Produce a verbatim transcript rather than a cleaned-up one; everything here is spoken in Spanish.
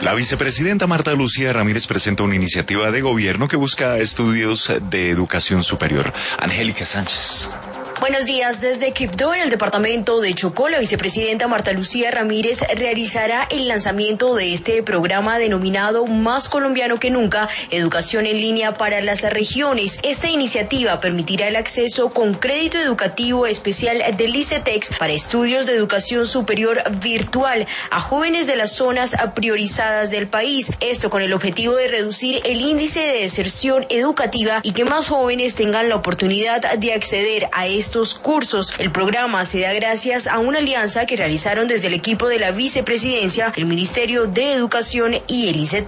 La vicepresidenta Marta Lucía Ramírez presenta una iniciativa de gobierno que busca estudios de educación superior. Angélica Sánchez. Buenos días. Desde Quibdó, en el departamento de Chocó, la vicepresidenta Marta Lucía Ramírez realizará el lanzamiento de este programa denominado Más Colombiano que Nunca, Educación en Línea para las Regiones. Esta iniciativa permitirá el acceso con crédito educativo especial del ICETEX para estudios de educación superior virtual a jóvenes de las zonas priorizadas del país. Esto con el objetivo de reducir el índice de deserción educativa y que más jóvenes tengan la oportunidad de acceder a estos estos cursos. El programa se da gracias a una alianza que realizaron desde el equipo de la vicepresidencia, el Ministerio de Educación y el ICETEX.